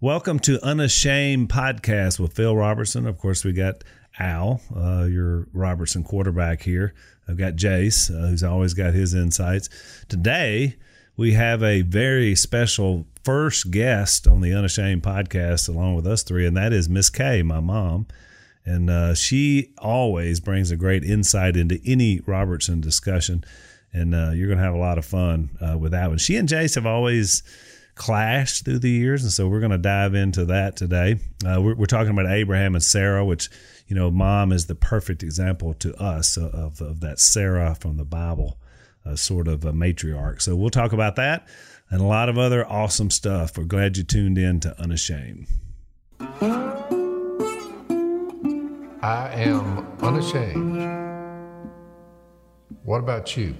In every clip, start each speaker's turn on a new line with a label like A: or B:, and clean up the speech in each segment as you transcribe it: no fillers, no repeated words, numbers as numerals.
A: Welcome to Unashamed Podcast with Phil Robertson. Of course, we got Al, your Robertson quarterback here. I've got Jace, who's always got his insights. Today, we have a very special first guest on the Unashamed Podcast along with us three, and that is Miss Kay, my mom. And she always brings a great insight into any Robertson discussion, and you're going to have a lot of fun with that one. She and Jace have always clashed through the years, and so we're going to dive into that today. We're talking about Abraham and Sarah, which, you know, mom is the perfect example to us of that Sarah from the Bible, sort of a matriarch. So we'll talk about that and a lot of other awesome stuff. We're glad you tuned in to Unashamed.
B: I am unashamed. What about you?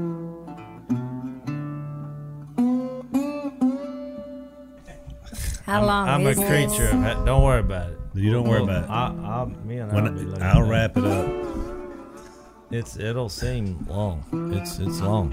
C: How long
D: I'm a
C: is
D: creature of habit. Don't worry about it.
A: You don't worry about it. I'll wrap it up.
D: It'll seem long. It's long.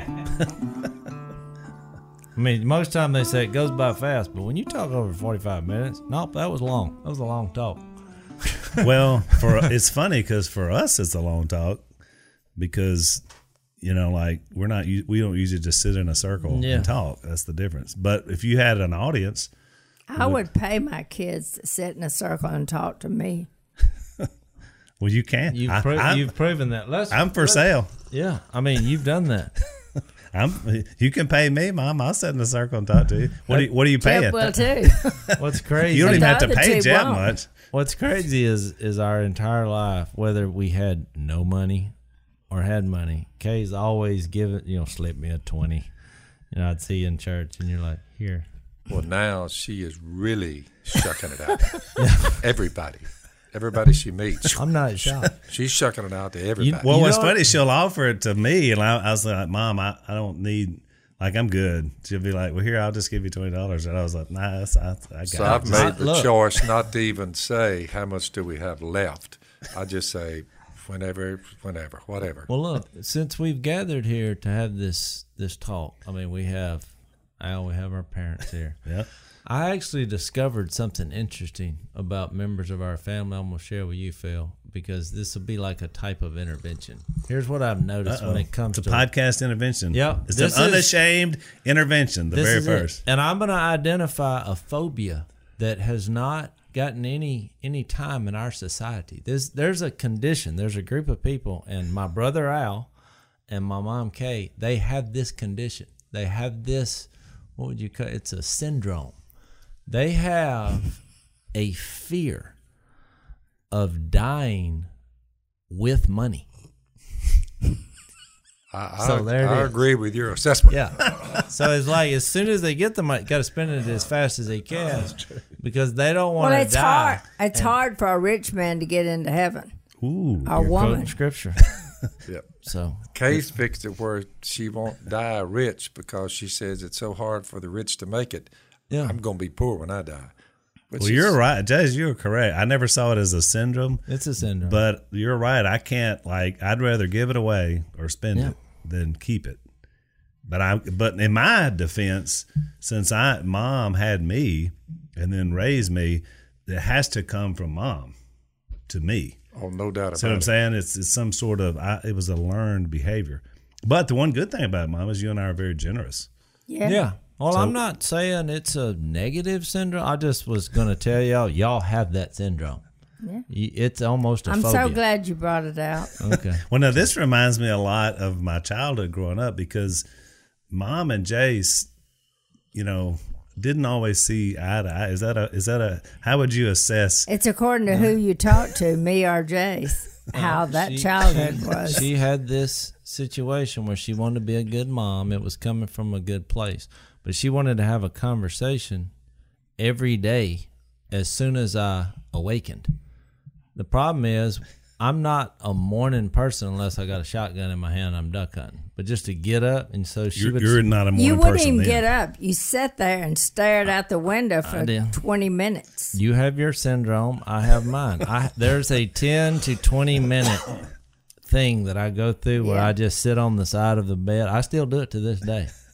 D: I mean, most time they say it goes by fast, but when you talk over 45 minutes, nope, that was long. That was a long talk.
A: Well, it's funny because for us it's a long talk because, you know, like we don't usually just sit in a circle and talk. That's the difference. But if you had an audience,
C: I would pay my kids to sit in a circle and talk to me.
A: well, you can.
D: You've proven that.
A: I'm for sale.
D: Yeah, I mean, you've done that.
A: You can pay me, Mom. I'll sit in a circle and talk to you. What are you paying?
C: Jeff will too.
D: What's crazy?
A: You don't even have to pay
C: two
A: Jeff
C: won't.
A: much.
D: What's crazy is our entire life, whether we had no money or had money, Kay's always slip me a 20. You know, I'd see you in church and you're like, here.
B: Well, now she is really shucking it out. Everybody she meets.
D: I'm not shocked.
B: She's shucking it out to everybody.
A: What's funny, she'll offer it to me, and I was like, Mom, I don't need, like, I'm good. She'll be like, well, here, I'll just give you $20. And I was like, nah, I got it.
B: So I've made the choice not to even say, how much do we have left? I just say, whenever, whatever.
D: Well, look, since we've gathered here to have this talk, I mean, we have Al, we have our parents here.
A: Yeah.
D: I actually discovered something interesting about members of our family I'm going to share with you, Phil, because this will be like a type of intervention. Here's what I've noticed when it comes
A: to
D: podcast
A: intervention.
D: Yep.
A: It's an unashamed intervention, the very first.
D: And I'm going to identify a phobia that has not gotten any time in our society. There's a condition. There's a group of people, and my brother Al and my mom Kay, they have this condition. They have this, what would you call it? It's a syndrome. They have a fear of dying with money.
B: I agree with your assessment.
D: Yeah. So it's like as soon as they get the money, got to spend it as fast as they can because they don't want to die.
C: It's hard for a rich man to get into heaven.
A: Ooh.
C: A woman.
D: Scripture.
B: Yep.
D: So
B: Kay's fixed it where she won't die rich because she says it's so hard for the rich to make it.
D: Yeah.
B: I'm going to be poor when I die.
A: Well, you're right. Jez, you're correct. I never saw it as a syndrome.
D: It's a syndrome.
A: But you're right. I can't, I'd rather give it away or spend it than keep it. But in my defense, since mom had me and then raised me, it has to come from mom to me.
B: Oh, no doubt about it.
A: See what I'm saying? It's some sort of, it was a learned behavior. But the one good thing about it, Mom, is you and I are very generous.
D: Yeah. Well, I'm not saying it's a negative syndrome. I just was going to tell y'all have that syndrome. Yeah. It's almost a phobia.
C: I'm so glad you brought it out.
D: Okay.
A: Well, now this reminds me a lot of my childhood growing up because Mom and Jace, didn't always see eye to eye. Is that a how would you assess?
C: It's according to who you talk to, me or Jace, how that childhood was.
D: She had this situation where she wanted to be a good mom. It was coming from a good place. But she wanted to have a conversation every day as soon as I awakened. The problem is I'm not a morning person unless I got a shotgun in my hand and I'm duck hunting. But just to get up, and so she would...
A: You're not a morning person.
C: You wouldn't even
A: then.
C: get up. You sat there and stared out the window for 20 minutes.
D: You have your syndrome. I have mine. There's a 10 to 20 minute thing that I go through where I just sit on the side of the bed. I still do it to this day.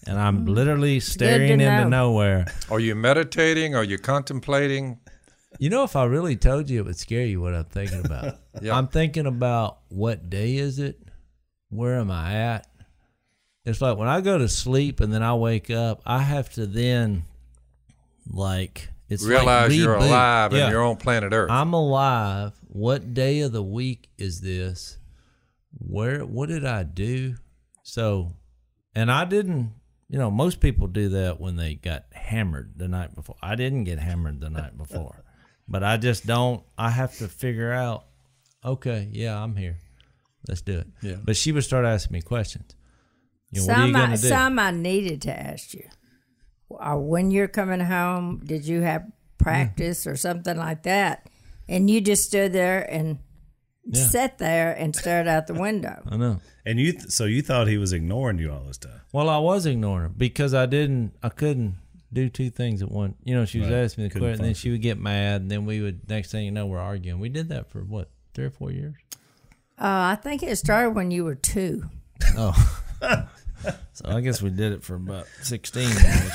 D: and I'm literally staring
C: know.
D: into nowhere.
B: Are you meditating? Are you contemplating?
D: You know, if I really told you, it would scare you what I'm thinking about.
B: Yeah.
D: I'm thinking about what day is it? Where am I at? It's like when I go to sleep and then I wake up, I have to then, like, it's
B: Realize
D: like
B: you're
D: reboot.
B: alive
D: Yeah.
B: and you're on planet Earth.
D: I'm alive. What day of the week is this? What did I do? So, and I didn't, you know, most people do that when they got hammered the night before. I didn't get hammered the night before, but I just don't, I have to figure out, okay, yeah, I'm here. Let's do it.
B: Yeah.
D: But she would start asking me questions. You know, what are you going to do?
C: Some I needed to ask you. When you're coming home, did you have practice or something like that? And you just stood there and sat there and stared out the window.
D: I know.
A: And so you thought he was ignoring you all this time?
D: Well, I was ignoring her because I couldn't do two things at once. You know, she was asking me the question, and then she would get mad, and then we would, next thing you know, we're arguing. We did that for what, 3 or 4 years?
C: I think it started when you were 2.
D: Oh. So I guess we did it for about 16 years.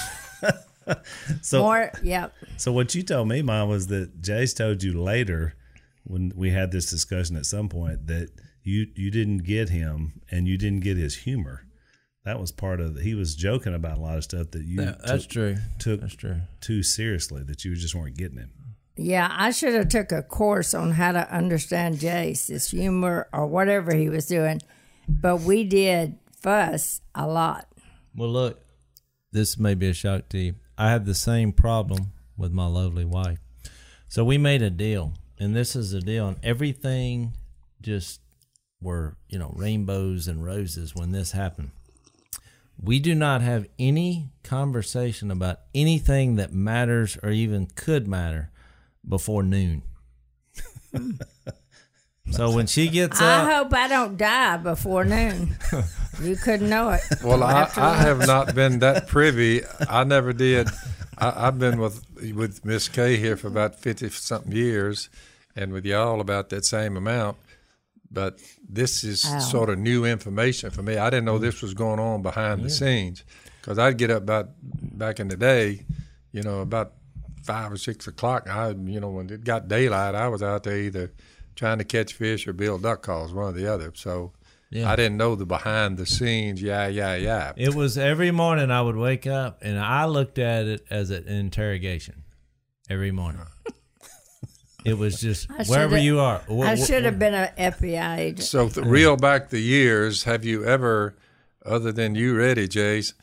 A: So what you told me, Mom, was that Jace told you later when we had this discussion at some point that you didn't get him and you didn't get his humor. That was part of he was joking about a lot of stuff that you
D: That's true.
A: took
D: That's true.
A: too seriously, that you just weren't getting him.
C: Yeah, I should have took a course on how to understand Jace, his humor or whatever he was doing. But we did fuss a lot.
D: Well, look, this may be a shock to you. I have the same problem with my lovely wife. So we made a deal, and this is a deal, and everything just were, you know, rainbows and roses when this happened. We do not have any conversation about anything that matters or even could matter before noon. So when she gets up,
C: I hope I don't die before noon. You couldn't know it.
B: Well, I have not been that privy. I never did. I've been with Miss Kay here for about 50-something years, and with y'all about that same amount. But this is sort of new information for me. I didn't know this was going on behind the scenes, because I'd get up back in the day, you know, about 5 or 6 o'clock. When it got daylight, I was out there either trying to catch fish or build duck calls, one or the other. So I didn't know the behind the scenes. Yeah.
D: it was every morning I would wake up and I looked at it as an interrogation every morning. It was just wherever you are.
C: I should have been an FBI agent.
B: So reel back the years. Have you ever, other than you ready, Jace,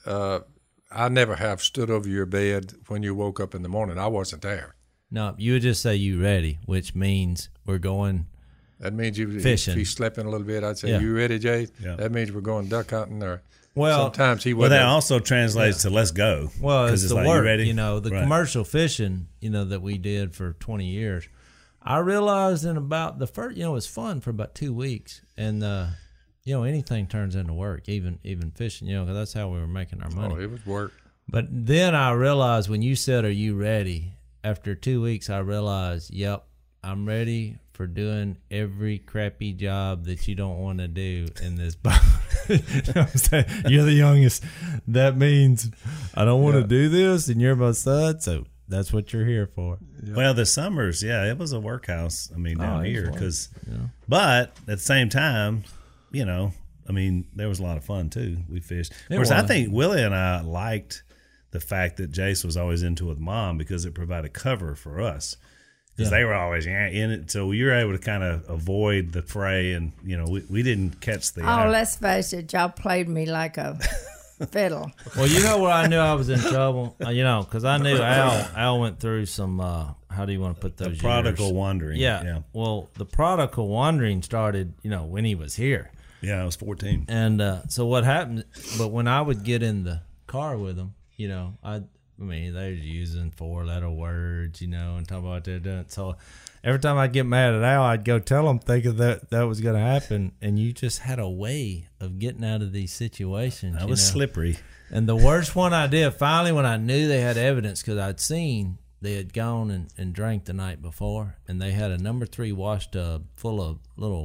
B: I never have stood over your bed when you woke up in the morning. I wasn't there.
D: No, you would just say you ready, which means we're going.
B: That means you
D: fishing.
B: If he's sleeping a little bit, I'd say, you ready, Jay?
A: Yeah.
B: That means we're going duck hunting, or
D: Well,
B: sometimes he
A: Well,
B: would.
A: that also translates to let's go.
D: Well,
A: 'Cause
D: it's the
A: like,
D: work,
A: you ready?
D: you know, the
A: Right.
D: commercial fishing, you know, that we did for 20 years. I realized in about the first, you know, it was fun for about 2 weeks. And, you know, anything turns into work, even fishing, you know, because that's how we were making our money.
B: Oh, it was work.
D: But then I realized when you said, are you ready? After 2 weeks, I realized, yep, I'm ready for doing every crappy job that you don't want to do in this boat. You know what I'm saying? You're the youngest. That means I don't want to do this, and you're my son, so that's what you're here for.
A: Yeah. Well, the summers, it was a workhouse. I mean, down here, because,
D: Yeah.
A: but at the same time, you know, I mean, there was a lot of fun too. We fished. Of course, I think Willie and I liked the fact that Jace was always into it with Mom, because it provided cover for us. Because they were always in it, so you were able to kind of avoid the fray, and you know we didn't catch the.
C: Let's face it, y'all played me like a fiddle.
D: Well, you know where I knew I was in trouble, you know, because I knew Al went through some. How do you want to put those?
A: Prodigal
D: years?
A: wandering.
D: Yeah. Well, the prodigal wandering started, you know, when he was here.
A: Yeah, I was 14.
D: And so what happened? But when I would get in the car with him, you know, I mean, they was using 4-letter words, you know, and talking about what they're doing. So every time I'd get mad at Al, I'd go tell him, thinking that was going to happen. And you just had a way of getting out of these situations.
A: I was slippery.
D: And the worst one I did, finally, when I knew they had evidence, because I'd seen they had gone and drank the night before, and they had a number 3 wash tub full of little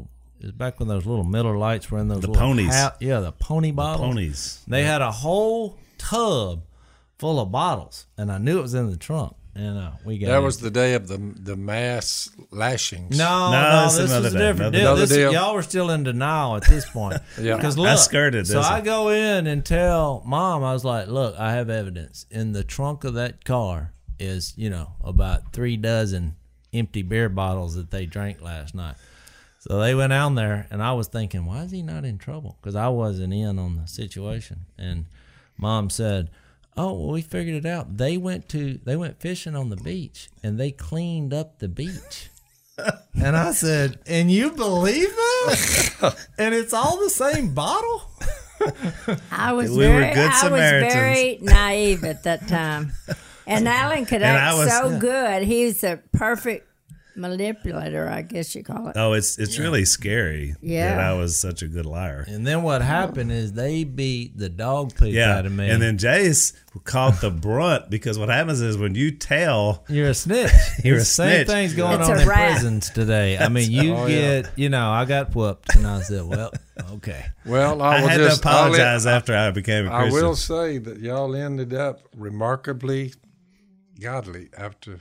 D: It was back when those little Miller Lights were in those
A: The
D: little
A: ponies.
D: the pony bottles.
A: Ponies.
D: They had a whole tub full of bottles, and I knew it was in the trunk. And we got
B: That was the day of the mass lashings.
D: No,
A: it's
D: this
A: another
D: was a
A: day.
D: different
A: Another
D: deal.
B: deal.
D: Y'all were still in denial at this point.
B: Yeah.
D: Because
A: I skirted
D: So
A: this
D: I
A: one.
D: go in and tell Mom, I was like, look, I have evidence. In the trunk of that car is, about 3 dozen empty beer bottles that they drank last night. So they went down there, and I was thinking, why is he not in trouble? Because I wasn't in on the situation. And Mom said, oh, well, we figured it out. They went fishing on the beach, and they cleaned up the beach. And I said, and you believe that? And it's all the same bottle?
A: We were good Samaritans.
C: very naive at that time. And Alan could act so good. He's a perfect manipulator, I guess you call it.
A: Oh, it's really scary
C: Yeah.
A: that I was such a good liar.
D: And then what happened is they beat the dog poop
A: Yeah,
D: out of me.
A: and then Jace caught the brunt because what happens is when you tell,
D: you're a snitch.
A: You're a
D: The same
A: snitch.
D: thing's going
C: It's
D: on
C: a
D: in
C: rat.
D: prisons today. I mean, you I got whooped, and I said, well, okay.
B: Well,
A: I
B: will
A: had
B: just
A: to apologize after I became a
B: I
A: Christian.
B: will say that y'all ended up remarkably godly after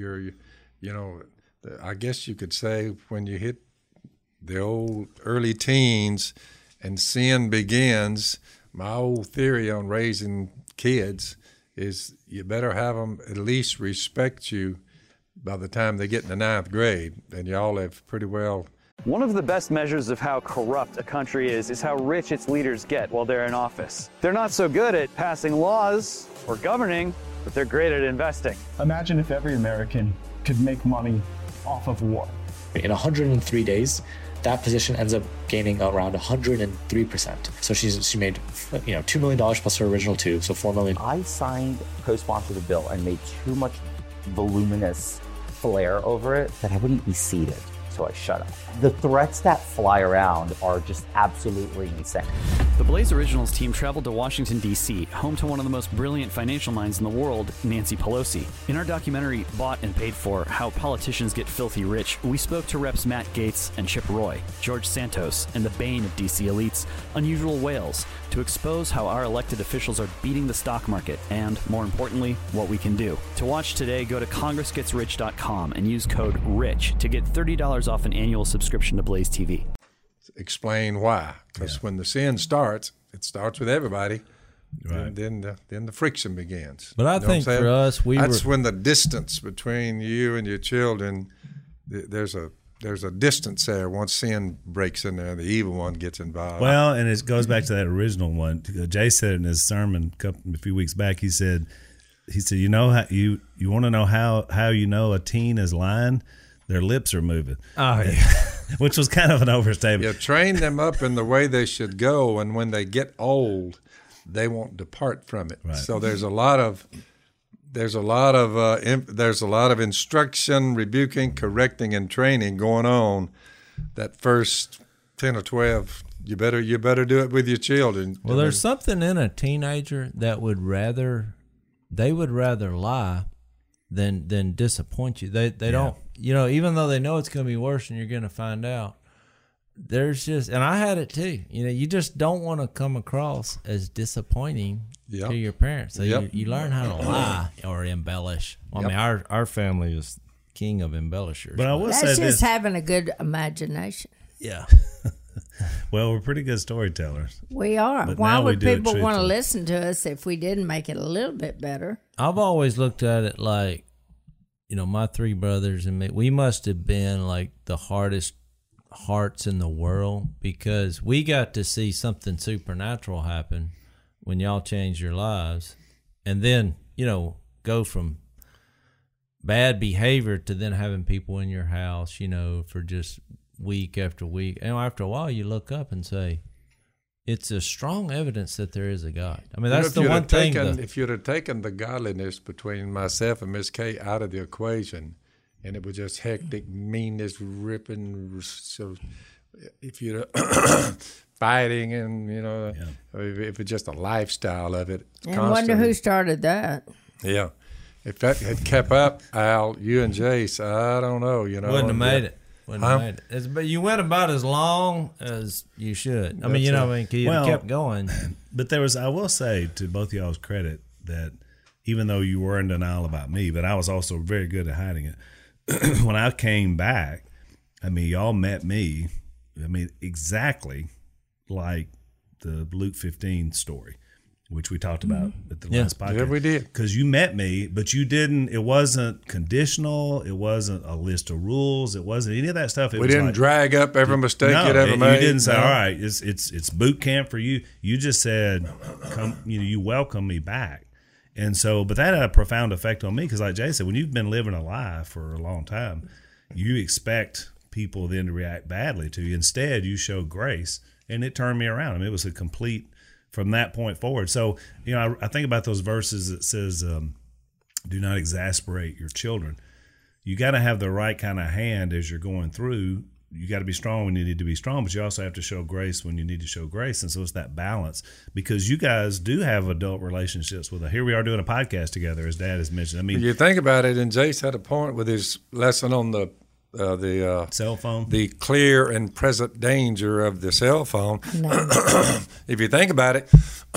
B: I guess you could say when you hit the old early teens and sin begins, my old theory on raising kids is you better have them at least respect you by the time they get in the 9th grade, and y'all have pretty well.
E: One of the best measures of how corrupt a country is how rich its leaders get while they're in office. They're not so good at passing laws or governing, but they're great at investing.
F: Imagine if every American could make money off of war.
G: In 103 days, that position ends up gaining around 103%. So she made $2 million plus her original $2, so $4 million.
H: I signed, co-sponsored a bill and made too much voluminous flair over it that I wouldn't be seated. So I shut up. The threats that fly around are just absolutely insane.
I: The Blaze Originals team traveled to Washington, D.C., home to one of the most brilliant financial minds in the world, Nancy Pelosi. In our documentary, Bought and Paid For, How Politicians Get Filthy Rich, we spoke to Reps Matt Gaetz and Chip Roy, George Santos, and the bane of D.C. elites, Unusual Whales, to expose how our elected officials are beating the stock market and, more importantly, what we can do. To watch today, go to congressgetsrich.com and use code RICH to get $30 off an annual subscription to Blaze TV.
B: Explain why, because when the sin starts, it starts with everybody.
A: Right.
B: Then the friction begins.
D: But I think
B: what I'm
D: for
B: saying?
D: us,
B: that's when the distance between you and your children, there's a distance there. Once sin breaks in there, the evil one gets involved.
A: Well, and it goes back to that original one. Jay said in his sermon a few weeks back, he said, you know how you want to know how you know a teen is lying? Their lips are moving.
D: Oh, yeah.
A: Which was kind of an overstatement.
B: You train them up in the way they should go, and when they get old, they won't depart from it.
A: Right.
B: So there's a lot of instruction, rebuking, correcting, and training going on. That first 10 or 12, you better do it with your children.
D: Well, there's something in a teenager that would rather lie than disappoint you. They don't, even though they know it's going to be worse and you're going to find out. There's just, and I had it too. You just don't want to come across as disappointing to your parents. So you learn how to lie or embellish. I mean, our family is king of embellishers.
A: But I will say
C: That's
A: this.
C: just having a good imagination.
D: Yeah.
A: Well, we're pretty good storytellers.
C: We are.
A: But
C: Why
A: now we
C: would
A: do it
C: people want to
A: truthfully.
C: listen to us if we didn't make it a little bit better?
D: I've always looked at it like, my 3 brothers and me, we must have been like the hardest hearts in the world because we got to see something supernatural happen when y'all changed your lives. And then, go from bad behavior to then having people in your house, for just week after week. And after a while, you look up and say, it's a strong evidence that there is a God. I mean, that's the one thing.
B: If you'd have taken the godliness between myself and Miss Kay out of the equation, and it was just hectic, meanness, ripping, so if you'd fighting and, if it's just a lifestyle of it.
C: And wonder who started that.
B: Yeah. If that had kept up, Al, you and Jace, I don't know,
D: Wouldn't have made it. Wouldn't have made it. But you went about as long as you should. I mean, you know, you kept going.
A: But I will say to both of y'all's credit that even though you were in denial about me, but I was also very good at hiding it. When I came back, I mean, y'all met me, I mean, exactly like the Luke 15 story, which we talked about at the last podcast.
B: Yeah, we did.
A: Because you met me, but you didn't, it wasn't conditional. It wasn't a list of rules. It wasn't any of that stuff.
B: We didn't drag up every mistake you'd ever made.
A: You didn't say, all right, it's boot camp for you. You just said, come, you welcome me back. And so, but that had a profound effect on me because like Jay said, when you've been living a lie for a long time, you expect people then to react badly to you. Instead, you show grace, and it turned me around. I mean, it was a complete from that point forward. So, you know, I think about those verses that says, do not exasperate your children. You got to have the right kind of hand as you're going through. You got to be strong when you need to be strong, but you also have to show grace when you need to show grace. And so it's that balance because you guys do have adult relationships here we are doing a podcast together, as Dad has mentioned. I mean,
B: you think about it, and Jace had a point with his lesson on the
A: cell phone,
B: the clear and present danger of the cell phone. No. If you think about it,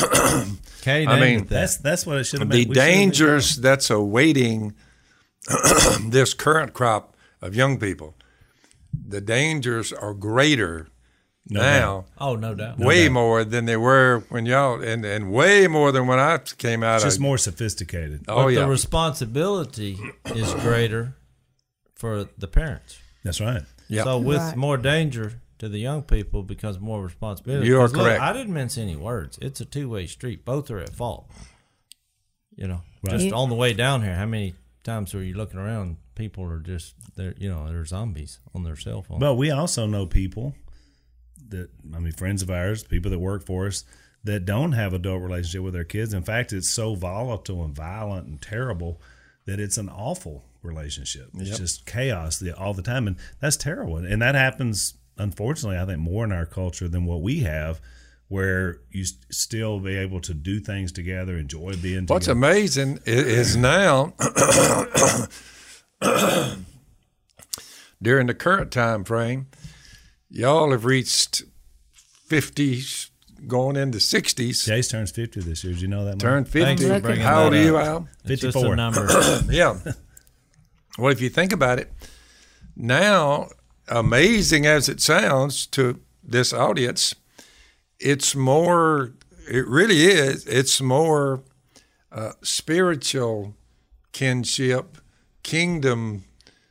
A: I mean, that's what it should have been.
B: The dangers that's awaiting this current crop of young people. The dangers are greater now.
D: Oh, no doubt.
B: Way more than they were when y'all, and way more than when I came out.
A: It's just more sophisticated.
D: But the responsibility is greater for the parents.
A: That's right.
B: Yep.
D: So with more danger to the young people becomes more responsibility.
B: You are correct.
D: Look, I didn't mince any words. It's a two-way street. Both are at fault. You know, just on the way down here, how many times were you looking around? People are just they're zombies on their cell phone.
A: But we also know people friends of ours, people that work for us that don't have adult relationship with their kids. In fact, it's so volatile and violent and terrible that it's an awful relationship. It's just chaos all the time, and that's terrible. And that happens, unfortunately, I think more in our culture than what we have, where you still be able to do things together, enjoy being together.
B: What's amazing is now during the current time frame, y'all have reached 50s, going into 60s.
A: Jace turns 50 this year. Did you know that?
B: Turned 50. How old are you, Al?
A: 54.
B: Yeah. Well, if you think about it, now, amazing as it sounds to this audience, it's more spiritual kinship, kingdom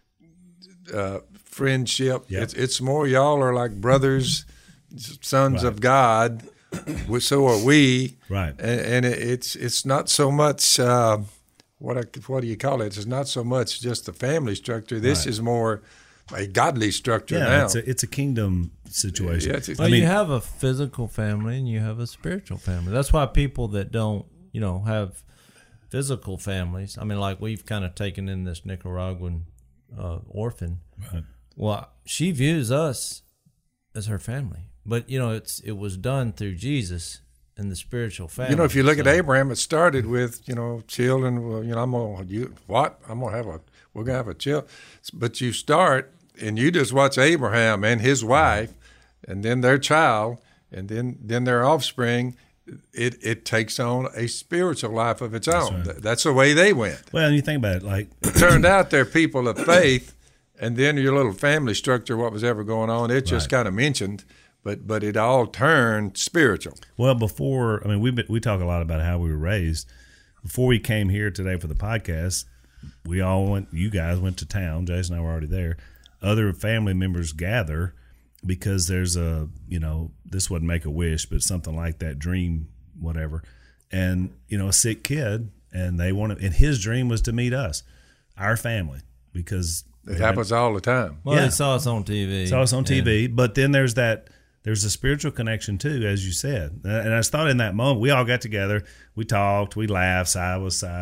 B: friendship. Yep. It's more y'all are like brothers, sons of God. So are we.
A: Right.
B: And it's not so much what do you call it? It's not so much just the family structure. This is more a godly structure now.
A: It's a kingdom situation.
D: Yeah, you have a physical family and you have a spiritual family. That's why people that don't, have physical families. I mean, like we've kind of taken in this Nicaraguan orphan.
A: Right.
D: Well, she views us as her family, but it was done through Jesus and the spiritual family.
B: If you look at Abraham, it started with children. Well, we're gonna have a child, but you start and you just watch Abraham and his wife, and then their child, and then their offspring. It takes on a spiritual life of its own. That's the way they went.
A: Well, and you think about it, like
B: it turned out they're people of faith, and then your little family structure, what was ever going on, it just kind of mentioned, but it all turned spiritual.
A: Well, we talk a lot about how we were raised. Before we came here today for the podcast, you guys went to town. Jason and I were already there. Other family members gather because there's this wouldn't make a wish, but something like that dream, whatever. And, a sick kid, and and his dream was to meet us, our family, because
B: it happens all the time.
D: Well, they saw us on TV.
A: But then there's a spiritual connection too, as you said. And I just thought in that moment, we all got together, we talked, we laughed, sigh was sigh.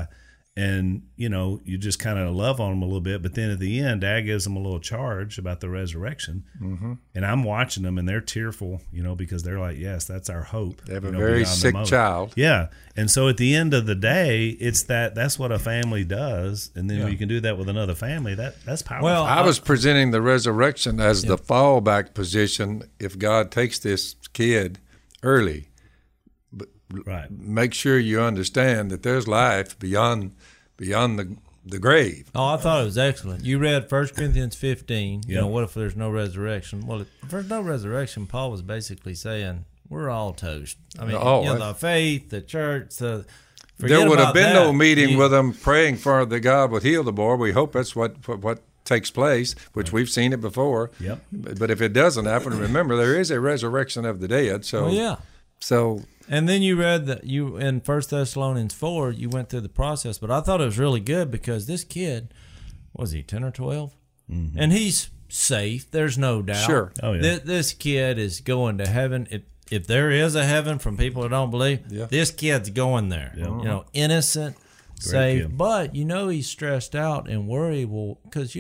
A: And, you just kind of love on them a little bit. But then at the end, Dad gives them a little charge about the resurrection. Mm-hmm. And I'm watching them, and they're tearful, because they're like, yes, that's our hope.
B: They have a very sick child.
A: Yeah. And so at the end of the day, it's that's what a family does. And then when you can do that with another family, that's powerful.
B: Well, I was presenting the resurrection as the fallback position if God takes this kid early.
A: Right.
B: Make sure you understand that there's life beyond the grave.
D: Oh, I thought it was excellent. You read 1 Corinthians 15.
A: Yeah.
D: What if there's no resurrection? Well, if there's no resurrection, Paul was basically saying we're all toast. I mean, the faith, the church, there
B: would have been no meeting with them praying for that God would heal the boy. We hope that's what takes place, which we've seen it before.
A: Yep.
B: But if it doesn't happen, remember there is a resurrection of the dead. So So.
D: And then you read that you in 1 Thessalonians 4, you went through the process, but I thought it was really good because this kid, was he 10 or 12? Mm-hmm. And he's safe. There's no doubt.
B: Sure.
A: Oh, yeah.
D: This kid is going to heaven. If there is a heaven from people who don't believe, this kid's going there. Yeah. Innocent, safe. Kid. But, he's stressed out and worried. Well, because,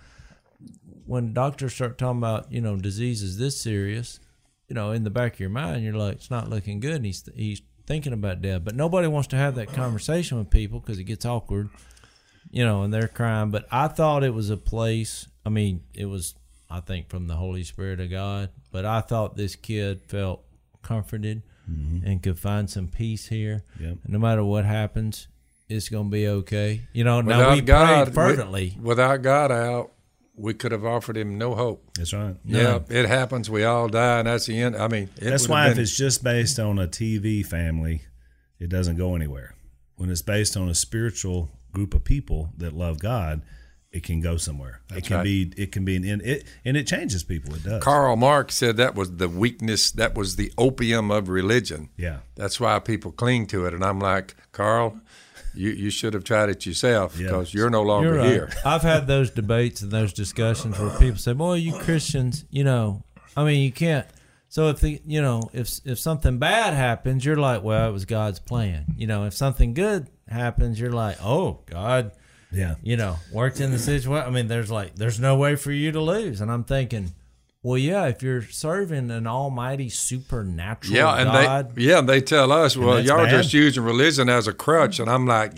D: when doctors start talking about, diseases this serious, in the back of your mind, you're like, it's not looking good. And he's thinking about death. But nobody wants to have that conversation with people because it gets awkward, and they're crying. But I thought it was a place, it was, I think, from the Holy Spirit of God. But I thought this kid felt comforted and could find some peace here.
A: Yep.
D: No matter what happens, it's going to be okay. Now we prayed fervently.
B: Without God out, we could have offered him no hope.
A: That's right.
B: Yeah, it happens. We all die, and that's the end.
A: That's why if it's just based on a TV family, it doesn't go anywhere. When it's based on a spiritual group of people that love God, it can go somewhere. It can be an end. And it changes people. It does.
B: Karl Marx said that was the weakness. That was the opium of religion.
A: Yeah.
B: That's why people cling to it. And I'm like, Karl, You should have tried it yourself because you're no longer here.
D: I've had those debates and those discussions where people say, "Boy, you Christians, you can't." So if something bad happens, you're like, "Well, it was God's plan." If something good happens, you're like, "Oh, God, worked in the situation." There's no way for you to lose. And I'm thinking, well, if you're serving an almighty supernatural God.
B: And they tell us, well, y'all are just using religion as a crutch. And I'm like,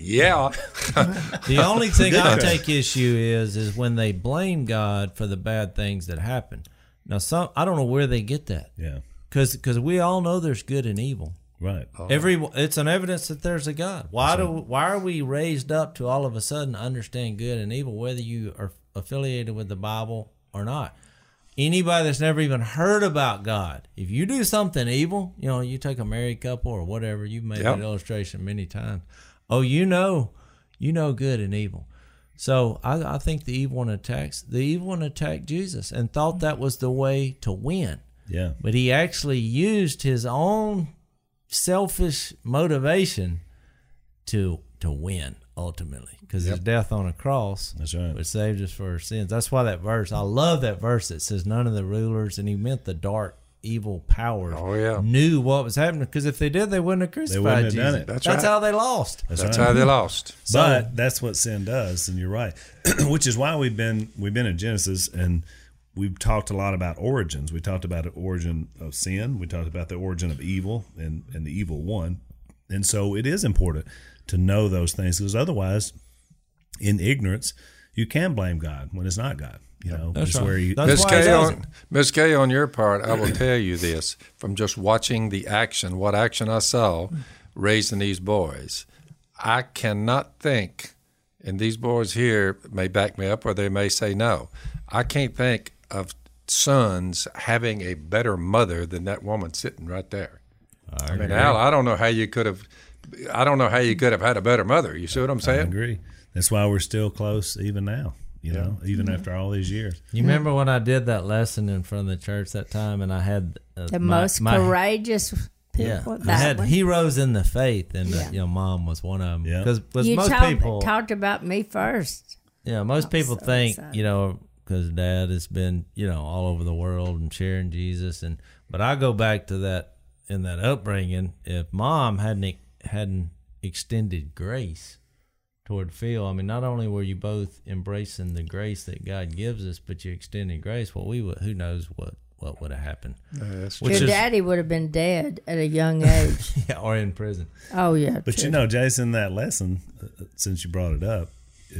D: The only thing I take issue is when they blame God for the bad things that happen. Now, I don't know where they get that.
A: Yeah.
D: Because we all know there's good and evil.
A: Right.
D: It's an evidence that there's a God. Why are we raised up to all of a sudden understand good and evil, whether you are affiliated with the Bible or not? Anybody that's never even heard about God, if you do something evil, you take a married couple or whatever, you've made that illustration many times. Oh, you know good and evil. So I think the evil one attacked Jesus and thought that was the way to win.
A: Yeah.
D: But he actually used his own selfish motivation to win ultimately, because his death on a cross,
A: that's right,
D: which saved us for our sins. That's why that verse, I love that verse that says none of the rulers, and he meant the dark evil powers knew what was happening, because if they did, they wouldn't have crucified Jesus.
A: Done it.
B: That's
D: how they lost.
B: That's how they lost.
A: But that's what sin does, and you're right. Which is why we've been in Genesis, and we've talked a lot about origins. We talked about the origin of sin. We talked about the origin of evil and the evil one. And so it is important to know those things, because otherwise, in ignorance, you can blame God when it's not God.
D: That's right.
B: Where Miss Kay, on your part, I will tell you this from just watching what action I saw raising these boys. I cannot think, and these boys here may back me up or they may say no, I can't think of sons having a better mother than that woman sitting right there. Al, I don't know how you could have had a better mother. You see what I'm saying?
A: I agree. That's why we're still close even now, even after all these years.
D: You remember when I did that lesson in front of the church that time, and I had
C: the most courageous people.
D: I had heroes in the faith, and Mom was one of them.
A: Yeah.
D: Because
C: you
D: most people
C: talked about me first.
D: Yeah, most people think, because Dad has been, all over the world and sharing Jesus, but I go back to that in that upbringing. If Mom hadn't extended grace toward Phil. I mean, not only were you both embracing the grace that God gives us, but you extended grace. Well, who knows what would have happened?
C: Your daddy would have been dead at a young age.
D: Yeah, or in prison.
C: Oh, yeah.
A: But you know, Jason, that lesson, since you brought it up,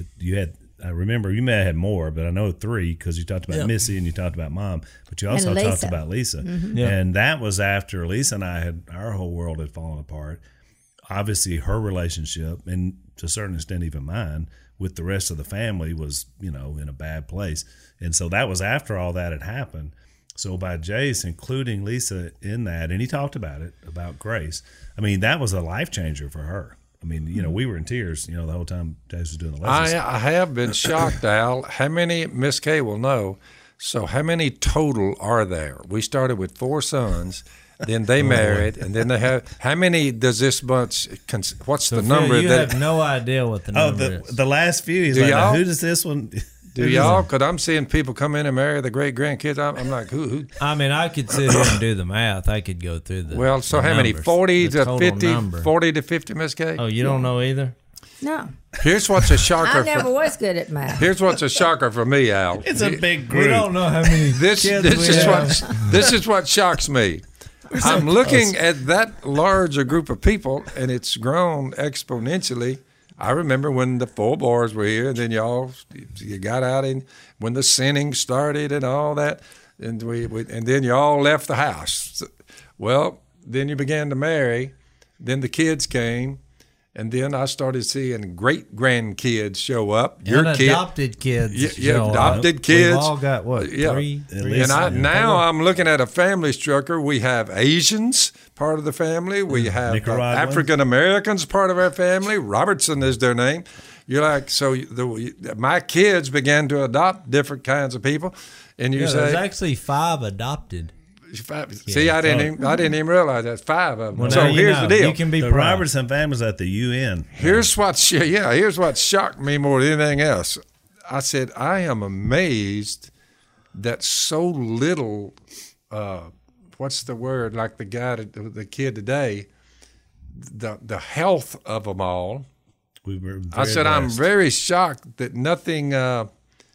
A: I remember you may have had more, but I know 3 because you talked about Missy and you talked about Mom, but you also talked about Lisa. Mm-hmm. Yeah. And that was after Lisa and I our whole world had fallen apart. Obviously, her relationship, and to a certain extent even mine, with the rest of the family was, in a bad place. And so that was after all that had happened. So by Jace including Lisa in that, and he talked about it, about grace, I mean, that was a life changer for her. I mean, we were in tears, the whole time Jace was doing the lessons.
B: I have been shocked, Al. How many, Miss Kay will know, so how many total are there? We started with 4 sons, then they married, and then they have, how many does this bunch, what's the number?
D: You have no idea what the number is.
A: The last few, he's like, now, who does this one...
B: Do y'all? Because I'm seeing people come in and marry the great-grandkids. I'm like, who?
D: I mean, I could sit here and do the math. I could go through the
B: Well, so how
D: numbers,
B: many? 40 to 50?
D: Number.
B: 40 to 50, Miss Kay?
D: Oh, you don't know either?
C: No.
B: Here's what's a shocker.
C: I never was good at math.
B: Here's what's a shocker for me, Al.
A: It's a big group.
D: We don't know how many
B: this is what shocks me. I'm looking at that larger group of people, and it's grown exponentially. I remember when the 4 boys were here, and then you got out and when the sinning started and all that, and and then you all left the house. Well, then you began to marry, then the kids came, and then I started seeing great grandkids show up.
D: Your adopted kids.
B: Yeah, adopted kids.
D: We've all got what? 3?
B: And now I'm looking at a family structure. We have Asians, part of the family. We have African Americans, part of our family. Robertson is their name. You're like, so my kids began to adopt different kinds of people, and you say
D: there's actually 5 adopted.
B: See, I didn't even realize that's 5 of them.
D: Well,
B: so here's the deal:
D: you can be
A: the
D: proud.
A: Robertson family's at the UN.
B: Here's what shocked me more than anything else. I said, I am amazed that so little. What's the word? Like the kid today, the health of them all. I said, blessed. I'm very shocked that nothing of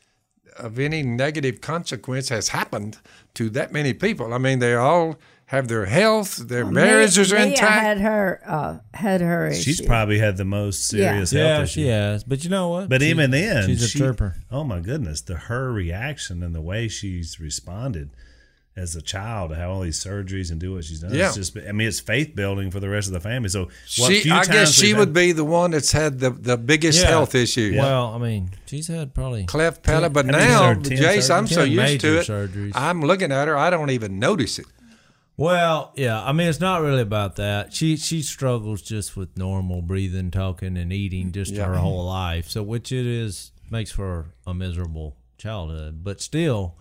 B: any negative consequence has happened to that many people. I mean, they all have their health, their marriages are intact.
C: Had her issue.
A: She's probably had the most serious health issue.
D: She has. But you know what?
A: But even then,
D: she's a trooper.
A: Oh my goodness, her reaction and the way she's responded as a child to have all these surgeries and do what she's done. Yeah. It's just, I mean, it's faith building for the rest of the family. So
B: I guess she would be the one that's had the biggest health issue.
D: Yeah. Well, I mean, she's had probably
B: cleft palate, but now, Jace, I'm so used to it. Surgeries. I'm looking at her, I don't even notice it.
D: Well, yeah, I mean, it's not really about that. She struggles just with normal breathing, talking, and eating just her whole life. So, which makes for a miserable childhood. But still,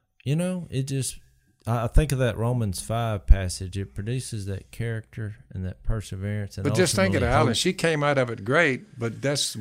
D: it just. I think of that Romans 5 passage. It produces that character and that perseverance. And
B: but just think of it, Alan. She came out of it great, but that's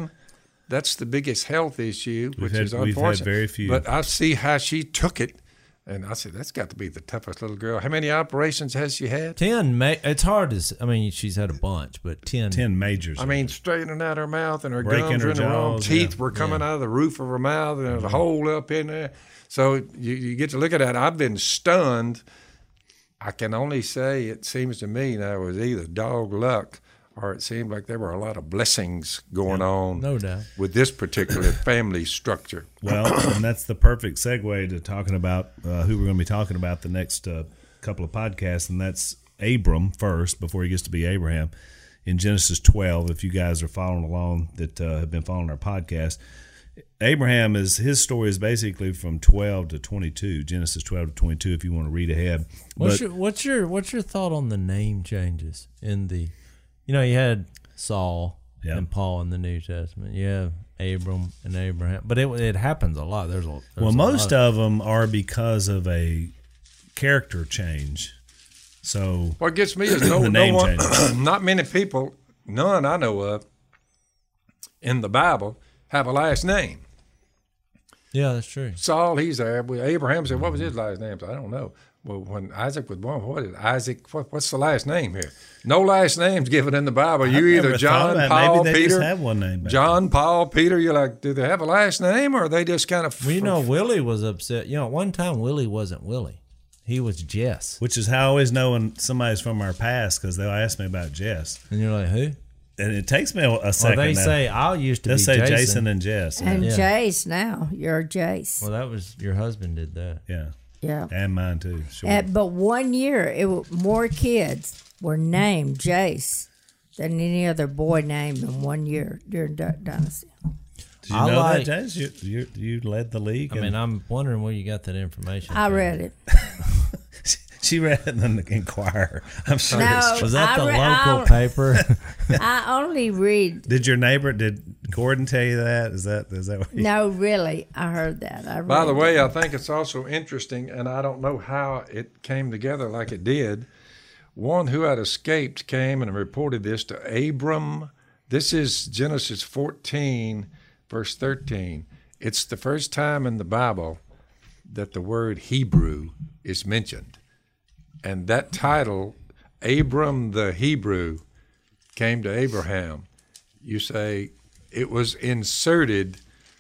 B: the biggest health issue, which is unfortunate. We've had very few. But I see how she took it, and I said, that's got to be the toughest little girl. How many operations has she had?
D: 10. It's hard to. I mean, she's had a bunch, but 10.
A: 10 majors.
B: I mean, straightening out her mouth, and her gums were in the wrong. Teeth were coming out of the roof of her mouth, and there's a hole up in there. So you get to look at that. I've been stunned. I can only say it seems to me now it was either dog luck or it seemed like there were a lot of blessings going on
D: no doubt.
B: With this particular family structure.
A: Well, and that's the perfect segue to talking about who we're going to be talking about the next couple of podcasts, and that's Abram first before he gets to be Abraham in Genesis 12. If you guys are following along that have been following our podcast, Abraham his story is basically from 12 to 22, Genesis 12 to 22. If you want to read ahead,
D: what's your thought on the name changes in the, you had Saul and Paul in the New Testament. You have Abram and Abraham, but it happens a lot. There's
A: most of them are because of a character change. So
B: what gets me is not many people, none I know of, in the Bible have a last name.
D: Yeah, that's true.
B: Saul, he's there. Abraham said, what was his last name? So I don't know. Well, when Isaac was born, what's the last name here? No last names given in the Bible. You either John, Paul,
A: maybe they
B: Peter.
A: Just have one name.
B: John, Paul, Peter. You're like, do they have a last name, or are they just kind of?
D: Well, you know, Willie was upset. You know, one time Willie wasn't Willie. He was Jess.
A: Which is how I always know when somebody's from our past, because they'll ask me about Jess.
D: And you're like, who?
A: And it takes me a second.
D: Well, they say I used to be
A: Jason.
D: Jason.
A: They'll say Jason and Jess.
C: And Jace now. You're Jace.
D: Well, that was your husband did that.
A: Yeah.
C: Yeah.
A: And mine too. Sure.
C: But 1 year, more kids were named Jace than any other boy named in 1 year during Duck Dynasty.
A: Did you know that, Jace? You led the league?
D: I mean, I'm wondering where you got that information.
C: I read it.
A: She read it in the Inquirer. I'm sure.
C: No,
D: was that the local paper?
C: I only read.
A: Did Gordon tell you that? Is that what you...
C: No, really. I heard that.
B: By the way, I think it's also interesting, and I don't know how it came together like it did. One who had escaped came and reported this to Abram. This is Genesis 14, verse 13. It's the first time in the Bible that the word Hebrew is mentioned. And that title, Abram the Hebrew, came to Abraham. You say it was inserted,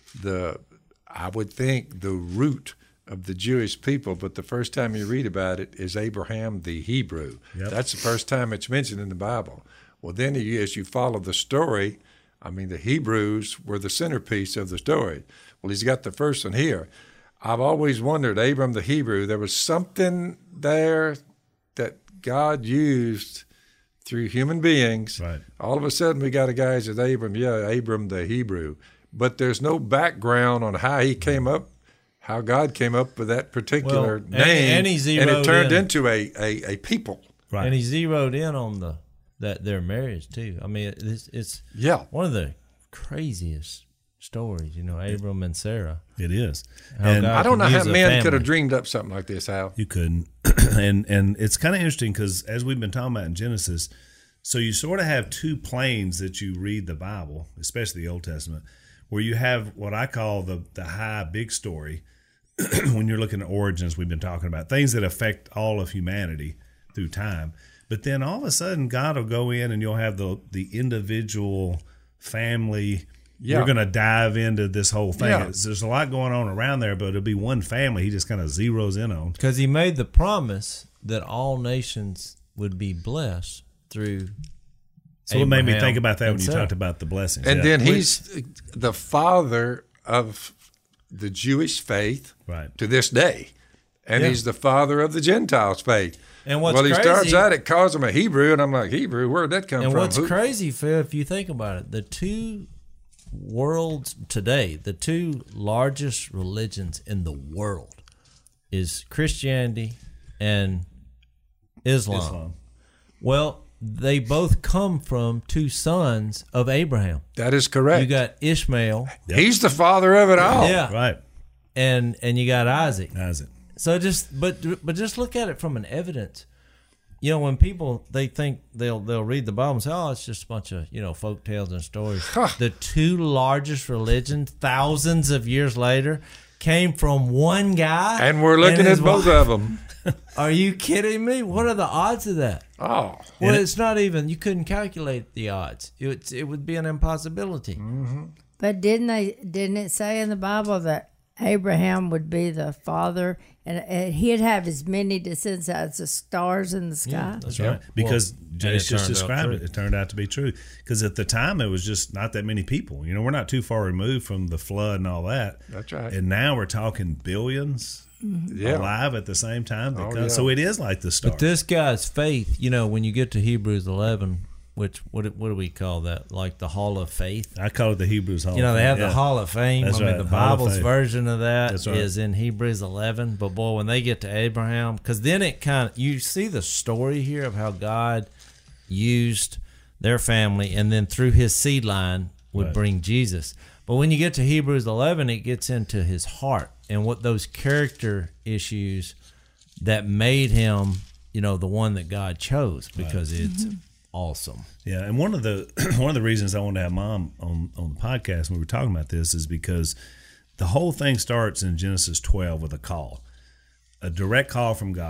B: I would think, the root of the Jewish people, but the first time you read about it is Abraham the Hebrew. Yep. That's the first time it's mentioned in the Bible. Well, then as you follow the story, I mean, the Hebrews were the centerpiece of the story. Well, he's got the first one here. I've always wondered, Abram the Hebrew, there was something there that God used through human beings.
A: Right.
B: All of a sudden, we got a guy that says, Abram the Hebrew. But there's no background on how he came up, how God came up with that particular name. And it turned into a people.
A: Right.
D: And he zeroed in on their marriage, too. I mean, it's one of the craziest stories, Abram and Sarah.
A: It is.
B: And I don't know how men could have dreamed up something like this, Hal.
A: You couldn't. and it's kind of interesting because as we've been talking about in Genesis, so you sort of have two planes that you read the Bible, especially the Old Testament, where you have what I call the high big story when you're looking at origins we've been talking about, things that affect all of humanity through time. But then all of a sudden God will go in and you'll have the individual family. Yeah. We're going to dive into this whole thing. Yeah. There's a lot going on around there, but it'll be one family he just kind of zeroes in on.
D: Because he made the promise that all nations would be blessed through
A: So Abraham, it made me think about that when you talked about the blessings.
B: And then he's the father of the Jewish faith to this day. And he's the father of the Gentiles' faith.
D: And what's
B: crazy,
D: he
B: starts out, it calls him a Hebrew, and I'm like, Hebrew? Where'd that come from?
D: And what's crazy, Phil, if you think about it, the two worlds today, the two largest religions in the world is Christianity and Islam. Well, they both come from two sons of Abraham.
B: That is correct.
D: You got Ishmael.
B: Yep. He's the father of it all.
D: Yeah.
A: Right.
D: And you got Isaac.
A: So
D: but just look at it from an evidence. When people they think they'll read the Bible and say, "Oh, it's just a bunch of folk tales and stories." The two largest religions, thousands of years later, came from one guy,
B: and we're looking at both of them.
D: Are you kidding me? What are the odds of that?
B: Oh,
D: well, it's not even. You couldn't calculate the odds. It would be an impossibility.
B: Mm-hmm.
C: But didn't it say in the Bible that Abraham would be the father, and he'd have as many descendants as the stars in the sky?
A: Yeah, that's right. Because Jace just described it. It turned out to be true. Because at the time, it was just not that many people. We're not too far removed from the flood and all that.
B: That's right.
A: And now we're talking billions alive at the same time. So it is like the stars.
D: But this guy's faith, when you get to Hebrews 11, which what do we call that? Like the Hall of Faith?
A: I call it the Hebrews Hall of Fame.
D: They have the Hall of Fame.
A: That's right.
D: The Bible's version of that is in Hebrews 11. But boy, when they get to Abraham, because then you see the story here of how God used their family, and then through his seed line would bring Jesus. But when you get to Hebrews 11, it gets into his heart and what those character issues that made him, the one that God chose, because it's awesome.
A: Yeah, and one of the reasons I wanted to have Mom on the podcast when we were talking about this is because the whole thing starts in Genesis 12 with a call, a direct call from God.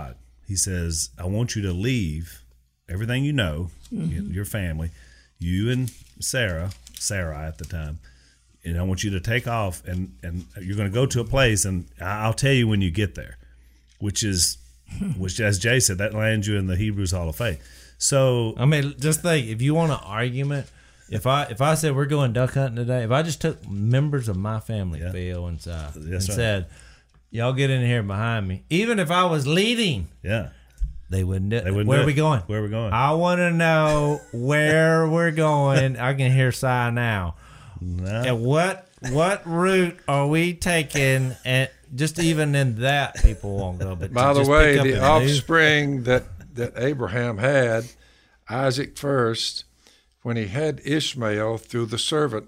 A: he says, I want you to leave everything you know, your family, you and Sarah at the time, and I want you to take off, and you're going to go to a place, and I'll tell you when you get there, which as Jay said, that lands you in the Hebrews Hall of Faith. So
D: I mean, just think, if you want an argument, if I said we're going duck hunting today, if I just took members of my family, Phil and Si, and said, y'all get in here behind me, even if I was leading, they wouldn't do it. Where are we going?
A: Where are we going?
D: I want to know where we're going. I can hear Si now. No. And what route are we taking? And just even in that, people won't go. But
B: by the way, the offspring that Abraham had, Isaac first, when he had Ishmael through the servant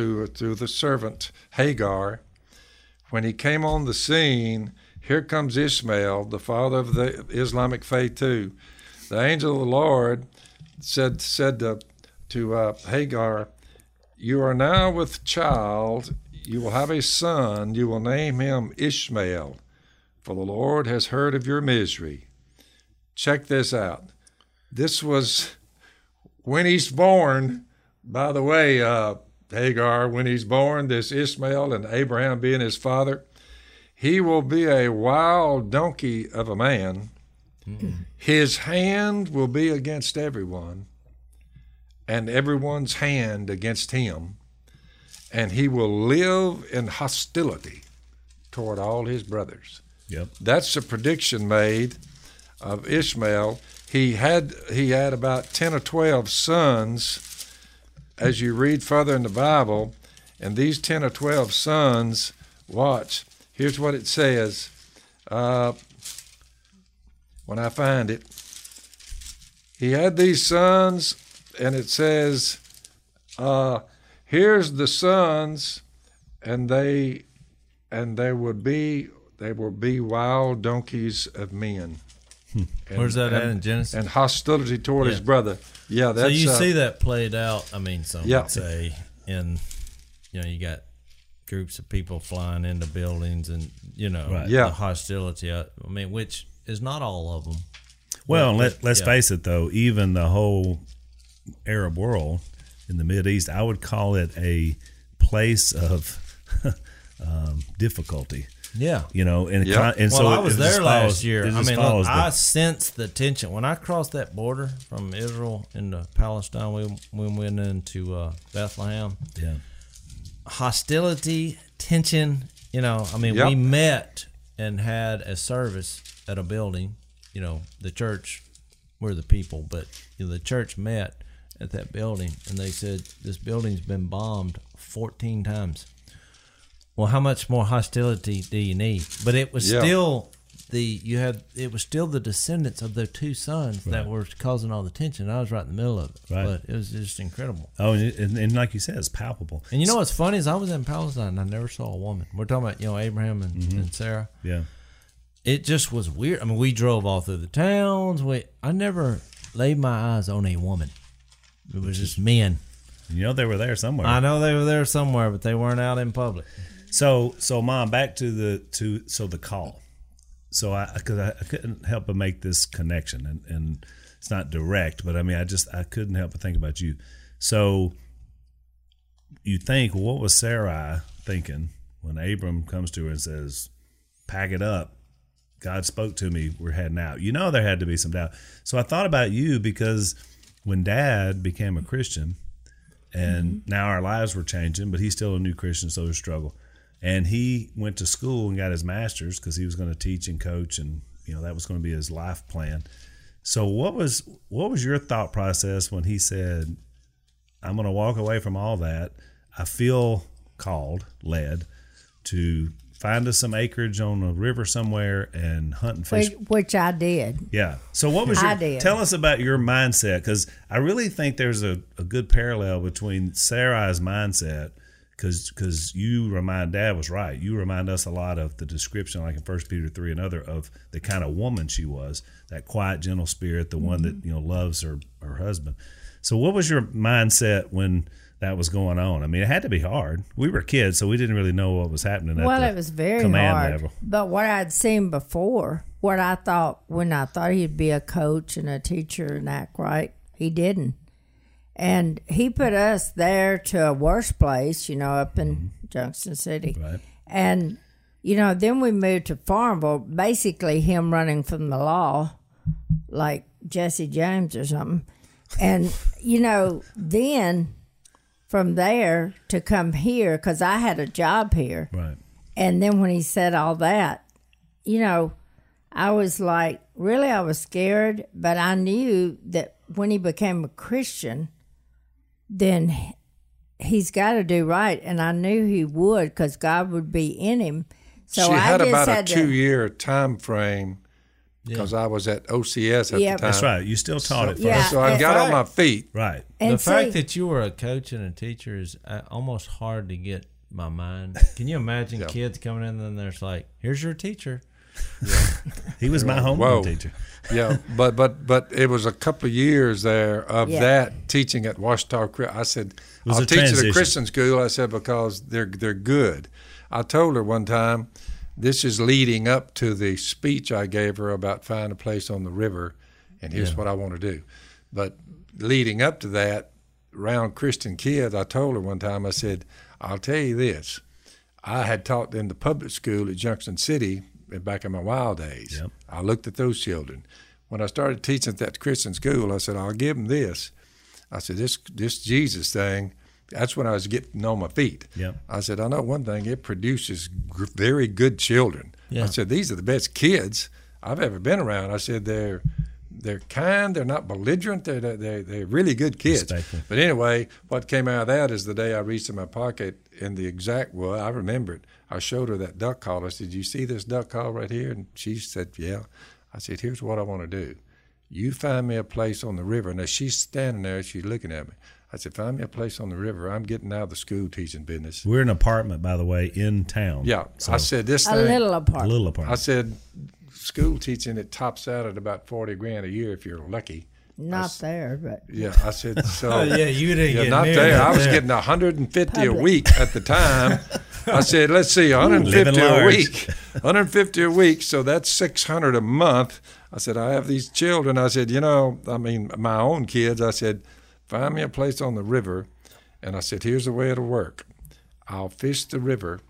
B: Hagar, when he came on the scene, here comes Ishmael, the father of the Islamic faith too. The angel of the Lord said to Hagar, you are now with child, you will have a son, you will name him Ishmael, for the Lord has heard of your misery. Check this out. This was when he's born, by the way, Hagar, when he's born, this Ishmael and Abraham being his father, he will be a wild donkey of a man. His hand will be against everyone, and everyone's hand against him, and he will live in hostility toward all his brothers.
A: Yep.
B: That's a prediction made of Ishmael. He had about 10 or 12 sons, as you read further in the Bible, and these 10 or 12 sons, watch, here's what it says, when I find it. He had these sons, and it says, here's the sons, and they will be wild donkeys of men.
D: Where's that at in Genesis?
B: And hostility toward his brother. Yeah, that's.
D: So you see that played out. I mean, some would say, in you got groups of people flying into buildings, and the hostility. I mean, which is not all of them.
A: Well, let's face it, though. Even the whole Arab world in the Mideast, I would call it a place of difficulty.
D: Yeah,
A: and
D: so I was there last year.
A: I
D: mean, look, I sensed the tension when I crossed that border from Israel into Palestine. We went into Bethlehem.
A: Yeah,
D: hostility, tension. We met and had a service at a building. The church, we're the people, but the church met at that building, and they said this building's been bombed 14 times. Well, how much more hostility do you need? But it was still it was still the descendants of their two sons that were causing all the tension. I was right in the middle of it, but it was just incredible.
A: Oh, and like you said, it's palpable.
D: And what's funny is I was in Palestine and I never saw a woman. We're talking about Abraham and Sarah.
A: Yeah, it
D: just was weird. I mean, we drove all through the towns. I never laid my eyes on a woman. It was just men.
A: They were there somewhere.
D: I know they were there somewhere, but they weren't out in public.
A: So Mom, back to the call. So I couldn't help but make this connection, and it's not direct, but I mean I couldn't help but think about you. So you think, what was Sarai thinking when Abram comes to her and says, "Pack it up. God spoke to me. We're heading out." There had to be some doubt. So I thought about you, because when Dad became a Christian, and now our lives were changing, but he's still a new Christian, so there's struggle. And he went to school and got his master's because he was going to teach and coach, and that was going to be his life plan. So what was your thought process when he said, "I'm going to walk away from all that. I feel led to find us some acreage on a river somewhere and hunt and fish"?
C: Which I did.
A: Yeah. So what was tell us about your mindset, because I really think there's a good parallel between Sarai's mindset. Because you remind Dad was right. You remind us a lot of the description, like in 1 Peter 3 and other, of the kind of woman she was, that quiet, gentle spirit, the one that loves her husband. So what was your mindset when that was going on. I mean, it had to be hard. We were kids, so we didn't really know what was happening.
C: Well,
A: at
C: it was very
A: command
C: hard.
A: level.
C: But what I'd seen before, what I thought when I thought he'd be a coach and a teacher and act right, he didn't. And he put us there to a worse place, up in Junction City.
A: Right.
C: And, then we moved to Farmville, basically him running from the law, like Jesse James or something. And, then from there to come here, because I had a job here.
A: Right.
C: And then when he said all that, I was like, really, I was scared. But I knew that when he became a Christian, then he's got to do right. And I knew he would, because God would be in him. So
B: she
C: I
B: had
C: just
B: about
C: had
B: a 2-year time frame because I was at OCS at the time.
A: That's right. You still taught it first.
C: Yeah.
B: So I got on my feet.
A: Right.
C: And
D: The fact that you were a coach and a teacher is almost hard to get my mind. Can you imagine kids coming in and there's like, here's your teacher.
A: He was my homeroom teacher.
B: Yeah, but it was a couple of years there of that teaching at Washita. I said, I'll teach at a Christian school. I said, because they're good. I told her one time, this is leading up to the speech I gave her about finding a place on the river, and here's what I want to do. But leading up to that, around Christian kids, I told her one time, I said, I'll tell you this. I had taught in the public school at Junction City back in my wild days.
A: Yep.
B: I looked at those children. When I started teaching at that Christian school, I said, I'll give them this. I said, this Jesus thing, that's when I was getting on my feet.
A: Yep.
B: I said, I know one thing, it produces very good children.
D: Yeah.
B: I said, these are the best kids I've ever been around. I said, they're kind, they're not belligerent, they're really good kids.
A: Respectful.
B: But anyway, what came out of that is the day I reached in my pocket in the exact, well, I remember it. I showed her that duck call. I said, you see this duck call right here? And she said, yeah. I said, here's what I want to do. You find me a place on the river. Now, she's standing there. She's looking at me. I said, find me a place on the river. I'm getting out of the school teaching business.
A: We're in an apartment, by the way, in town.
B: Yeah.
A: So,
B: I said, this
C: a
B: thing.
C: little
A: a
C: apart.
A: little apartment.
B: I said, school teaching, it tops out at about $40,000 a year if you're lucky.
C: Not there, but
B: Yeah, I said, so.
D: Oh, yeah, you didn't get
B: not
D: near
B: there.
D: that
B: I was
D: there.
B: getting $150 a
C: Public.
B: week at the time. I said, let's see, $150
A: living
B: a
A: large.
B: week. $150 a week, so that's $600 a month. I said, I have these children. I said, my own kids. I said, find me a place on the river. And I said, here's the way it'll work. I'll fish the river,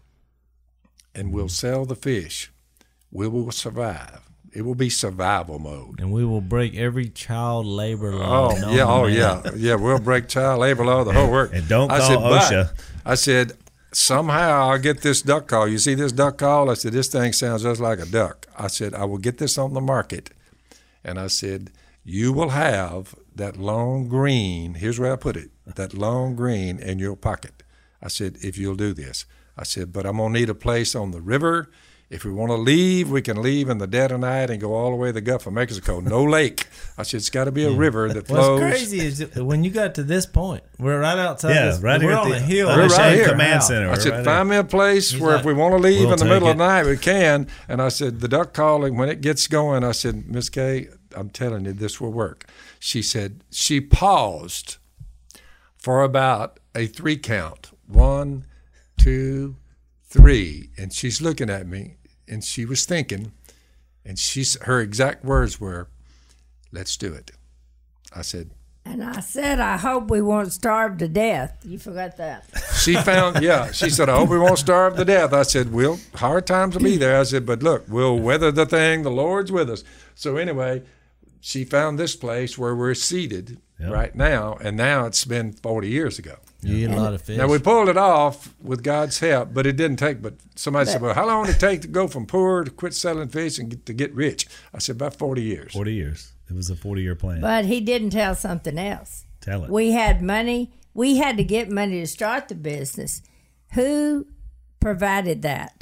B: and we'll sell the fish. We will survive. It will be survival mode.
D: And we will break every child labor law. known to man.
B: Yeah. We'll break child labor law, the whole work.
A: And don't
B: I
A: call
B: said,
A: OSHA.
B: But I said, somehow I'll get this duck call. You see this duck call? I said, this thing sounds just like a duck. I said, I will get this on the market. And I said, you will have that long green, here's where I put it, that long green in your pocket. I said, if you'll do this. I said, but I'm going to need a place on the river. If we want to leave, we can leave in the dead of night and go all the way to the Gulf of Mexico. No lake. I said, it's got to be a river that flows.
D: What's crazy is that when you got to this point, we're right outside this.
A: right
D: We're
A: here
D: on
A: at
D: a hill.
B: We're right here.
A: Command Center.
B: I said,
A: right
B: find me a place
D: He's
B: where
D: like,
B: if we want to leave
A: we'll
B: in the middle
A: take
B: of the night, we can. And I said, the duck calling, when it gets going, I said, Miss Kay, I'm telling you, this will work. She said, she paused for about a 3 count. 1, 2, 3. And she's looking at me, and she was thinking, and her exact words were, let's do it. I said,
C: and I said, I hope we won't starve to death. You forgot that.
B: she said, I hope we won't starve to death. I said, well, hard times will be there. I said, but look, we'll weather the thing. The Lord's with us. So anyway, she found this place where we're seated right now, and now it's been 40 years ago.
D: You eat a lot of fish.
B: Now, we pulled it off with God's help, but it didn't take. But somebody said, well, how long did it take to go from poor to quit selling fish and to get rich? I said, about 40 years.
A: 40 years. It was a 40-year plan.
C: But he didn't tell something else.
A: Tell it.
C: We had money. We had to get money to start the business. Who provided that?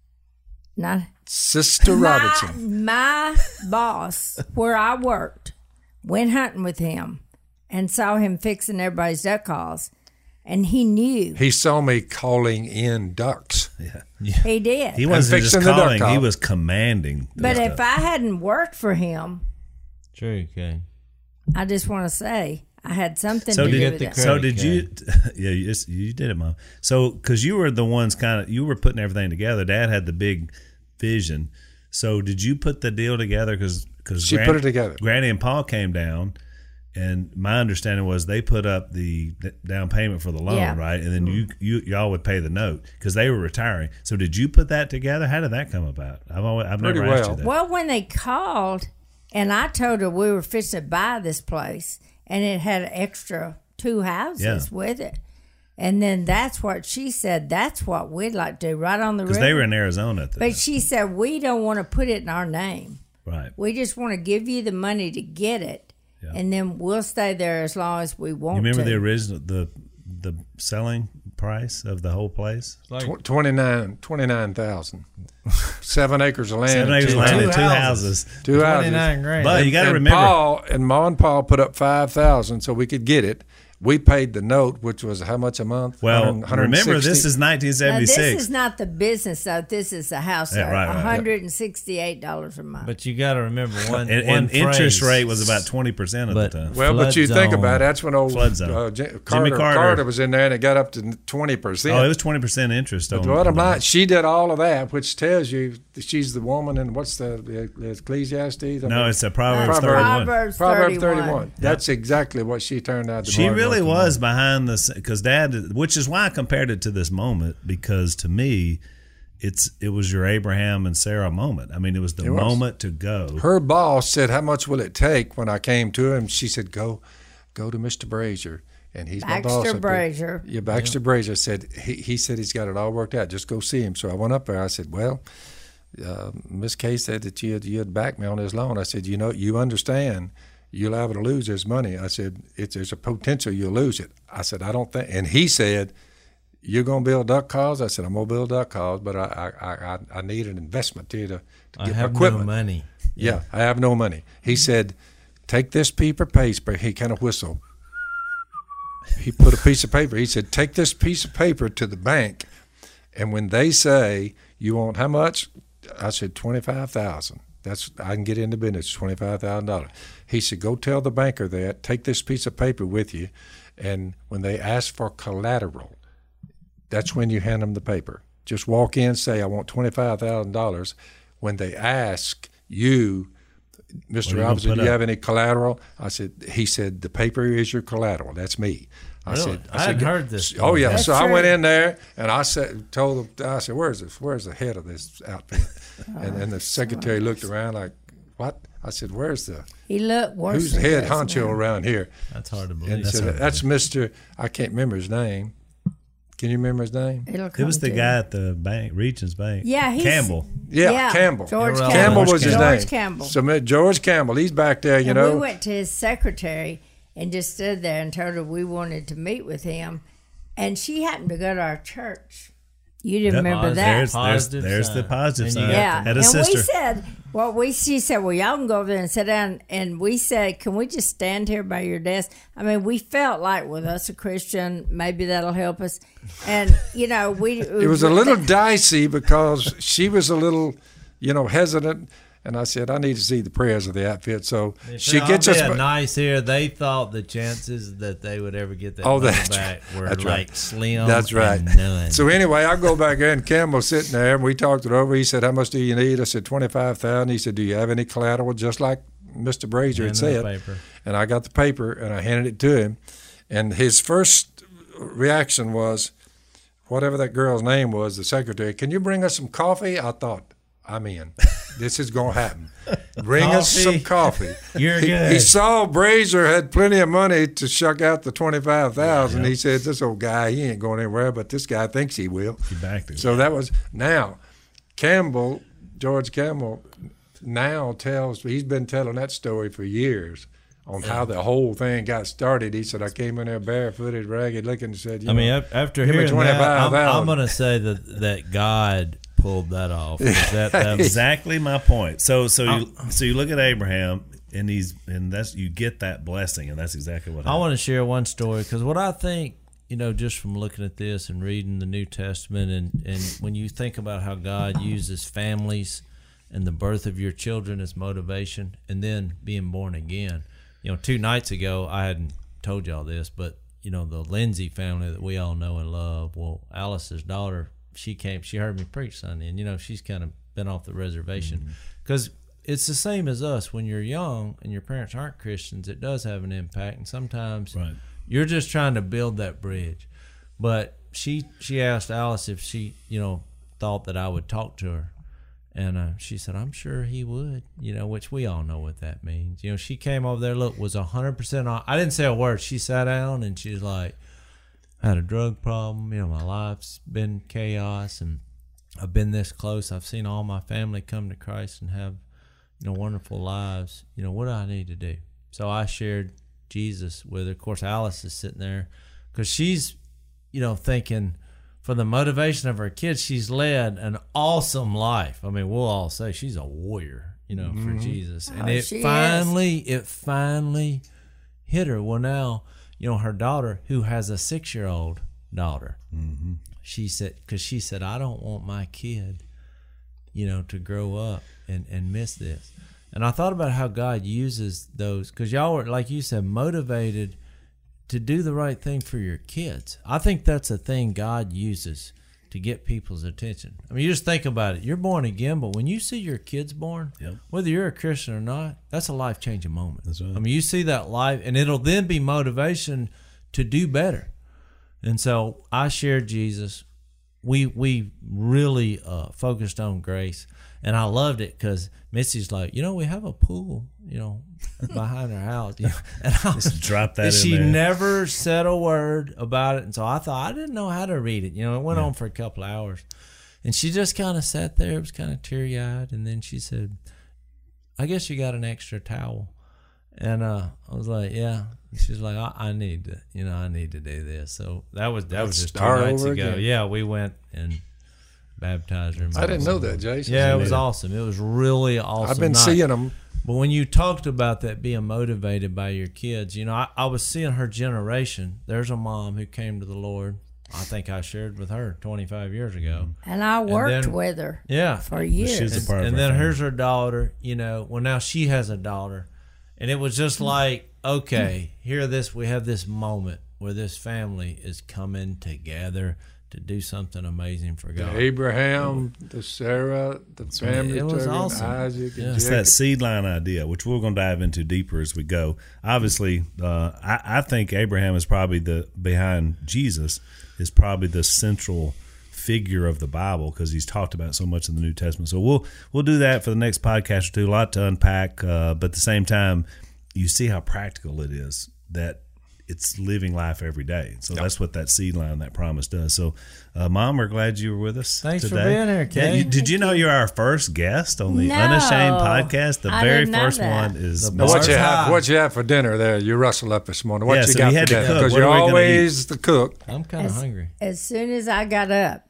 C: Not
B: Sister Robertson.
C: My boss, where I worked, went hunting with him and saw him fixing everybody's duck calls. And he knew.
B: He saw me calling in ducks.
C: He did.
A: He wasn't just
B: fixing the duck
A: calling. He
B: call.
A: was commanding.
C: But
A: the
C: if
A: stuff.
C: I hadn't worked for him,
D: True, okay.
C: I just want to say, I had something
A: So
C: to do
A: did
C: with
D: the
C: it.
A: So
D: credit
A: did you? Yeah, you did it, Mom. So because you were the ones you were putting everything together. Dad had the big vision. So did you put the deal together? Because
B: She put it together.
A: Granny and Paul came down, and my understanding was they put up the down payment for the loan,
C: Yeah.
A: right? And then y'all would pay the note because they were retiring. So did you put that together? How did that come about? I've
B: Pretty
A: never asked you
B: well.
A: that.
C: Well, when they called, and I told her we were fixing to buy this place, and it had extra 2 houses with it. And then that's what she said. That's what we'd like to do, right on the river.
A: Because they were in Arizona at the time.
C: But she said, we don't want to put it in our name.
A: Right.
C: We just want to give you the money to get it, and then we'll stay there as long as we want
A: You remember
C: to.
A: the original the selling price of the whole place?
B: 29,000. 7 acres of land.
A: 7
B: and
A: acres
B: two
A: of land and
B: houses.
A: 2 houses.
B: 2 houses.
D: 29 grand.
A: But you got to
B: And
A: remember,
B: Ma and Paul put up 5,000 so we could get it. We paid the note, which was how much a month?
A: well,
B: 160?
A: remember this is
C: Now,
A: 1976.
C: this is not the business, though. This is the house.
A: Yeah, right, right.
C: $168 a month.
D: But you got to remember one.
A: and interest
D: phrase.
A: rate was about 20% of
D: But-
A: the time.
B: Well, but you
D: Flood
B: think
D: zone.
B: about it. That's when old
A: Flood zone.
B: Jimmy
A: Jimmy Carter.
B: was in there, and it got up to 20%.
A: Oh, it was 20% interest on
B: But what am
A: on
B: I? She did all of that, which tells you that she's the woman. And what's the Ecclesiastes?
A: No, it's a Proverbs 31.
C: Proverbs
B: Proverbs
C: 31.
B: 31. That's exactly what she turned out to be.
A: She really was behind the because Dad, which is why I compared it to this moment, because to me, it was your Abraham and Sarah moment. I mean, it was the moment to go.
B: Her boss said, "How much will it take?" When I came to him, she said, "Go to Mr. Brazier." And he's my boss.
C: Baxter
B: up there.
C: Brazier.
B: Yeah, Baxter Brazier said he said he's got it all worked out. Just go see him. So I went up there. I said, "Well, Miss Kay said that you'd back me on this loan." I said, you understand you're liable to lose this money. I said, there's a potential you'll lose it. I said, I don't think. And he said, "You're going to build duck calls?" I said, "I'm going to build duck calls, but I need an investment here to
D: I
B: get
D: have
B: equipment."
D: no money.
B: Yeah, I have no money. He said, "Take this piece of paper." He kind of whistled. He put a piece of paper. He said, "Take this piece of paper to the bank, and when they say you want how much?" I said, $25,000. I can get into business. $25,000. He said, "Go tell the banker that. Take this piece of paper with you, and when they ask for collateral, that's when you hand them the paper. Just walk in, say, I want $25,000. When they ask you, Mr. Robinson, do you have any collateral?" He said, "The paper is your collateral. That's me."
D: Really? I hadn't heard this.
B: Oh yeah.
C: That's
B: So I
C: true.
B: went in there and I told them, I said, "Where's the head of this outfit?" And the secretary looked around like, "What?" I said, "Where's
C: He looked worse.
B: who's the
C: than
B: head
C: this
B: honcho
C: now.
B: around here?"
D: That's hard to
B: And
D: believe.
B: he said, "That's Mr. I can't remember his name. Can you remember his name?"
C: It'll
A: It was
C: come
A: the
C: to
A: guy
C: you.
A: at the bank, Regions Bank.
C: Yeah, he's-
A: Campbell.
B: Yeah, Campbell.
C: George
D: Campbell.
B: Campbell was his
C: George
B: name.
C: Campbell.
B: So George Campbell, he's back there, you
C: And
B: know.
C: we went to his secretary and just stood there and told her we wanted to meet with him. And she happened to go to our church. You didn't remember that.
A: There's
D: Positive
A: the
D: sign.
A: positive
D: And you
A: side.
D: got
C: Yeah,
A: Had a
C: and
A: sister.
C: we said, she said, well, y'all can go over there and sit down. And we said, can we just stand here by your desk? I mean, we felt like with us a Christian, maybe that'll help us. And
B: It was a little dicey because she was a little, hesitant. And I said, I need to see the prayers of the outfit. So she gets us.
D: nice here. They thought the chances that they would ever get that
B: Oh,
D: money
B: that's
D: back were
B: that's
D: like
B: right.
D: slim.
B: That's right.
D: And none.
B: So anyway, I go back there and Campbell's sitting there and we talked it over. He said, "How much do you need?" I said, $25,000. He said, "Do you have any collateral?" Just like Mr. Brazier had
D: Hand him
B: said.
D: the paper.
B: And I got the paper and I handed it to him. And his first reaction was, whatever that girl's name was, the secretary, "Can you bring us some coffee?" I thought, I'm in. This is going to happen. Bring us some coffee.
D: You're
B: He
D: good.
B: saw Brazier had plenty of money to shuck out the $25,000. He said, "This old guy, he ain't going anywhere, but this guy thinks he will."
A: He backed it.
B: So that was now George Campbell now he's been telling that story for years on how the whole thing got started. He said, "I came in there barefooted, ragged looking," and said,
D: After
B: give me
D: hearing that, I'm
B: $25,000.
D: going to say that God pulled that off. That was
A: Exactly my point. So you look at Abraham and you get that blessing, and that's exactly what
D: I
A: happened.
D: want to share one story because what I think, just from looking at this and reading the New Testament, and when you think about how God uses families and the birth of your children as motivation, and then being born again. 2 nights ago, I hadn't told y'all this, but the Lindsay family that we all know and love. Well, Alice's daughter, she heard me preach Sunday, and she's kind of been off the reservation because it's the same as us. When you're young and your parents aren't Christians, it does have an impact, and sometimes you're just trying to build that bridge. But she asked Alice if she thought that I would talk to her. And she said, I'm sure he would, which we all know what that means. She came over there, was 100% on. I didn't say a word. She sat down and she's like, I had a drug problem. My life's been chaos and I've been this close. I've seen all my family come to Christ and have, wonderful lives. What do I need to do? So I shared Jesus with her. Of course, Alice is sitting there because she's, thinking, for the motivation of her kids, she's led an awesome life. I mean, we'll all say she's a warrior, for Jesus. And it finally hit her. Well, now, her daughter, who has a 6-year-old daughter, she said, I don't want my kid, to grow up and miss this. And I thought about how God uses those, because y'all were, like you said, motivated to do the right thing for your kids. I think that's a thing God uses to get people's attention. I mean, you just think about it. You're born again, but when you see your kids born, whether you're a Christian or not, that's a life-changing moment. That's right. I mean, you see that life, and it'll then be motivation to do better. And so I shared Jesus. We really focused on grace, and I loved it because Missy's like, we have a pool, behind our house. And
A: just drop that in
D: she
A: there.
D: never said a word about it, and so I thought I didn't know how to read it. It went on for a couple of hours, and she just kind of sat there. It was kind of teary-eyed, and then she said, I guess you got an extra towel. And I was like, yeah. She's like, I need to, I need to do this. So that was just 2 nights ago.
B: Again.
D: Yeah, we went and baptized her.
B: I didn't know that, Jason.
D: Yeah, it was awesome. It was really awesome.
B: I've been seeing them.
D: But when you talked about that being motivated by your kids, I was seeing her generation. There's a mom who came to the Lord. I think I shared with her 25 years ago.
C: And I worked with her for years.
A: She's a part of
D: and
A: her
D: then
A: family.
D: here's her daughter, well, now she has a daughter. And it was just like, okay, we have this moment where this family is coming together to do something amazing for God.
B: The Abraham, the Sarah, the family,
D: it was awesome.
B: Isaac, and
A: It's that seed line idea, which we're going to dive into deeper as we go. Obviously, I think Abraham is probably behind Jesus is probably the central figure of the Bible because he's talked about so much in the New Testament. So we'll do that for the next podcast or two. A lot to unpack, but at the same time, you see how practical it is that it's living life every day. So that's what that seed line, that promise does. So, Mom, we're glad you were with us
D: Thanks
A: today.
D: for being here, Kay.
A: Did you know you're our first guest on the
C: No,
A: Unashamed podcast? The
C: I
A: very
C: didn't know
A: first
C: that.
A: one is
B: Now, what you have for dinner there? You rustled up this morning. What
A: Yeah,
B: you
A: so
B: got
A: you had
B: for
A: to
B: dinner?
A: cook.
B: Because
A: What
B: you're
A: are we gonna
B: always the cook.
D: I'm kind of hungry.
C: As soon as I got up,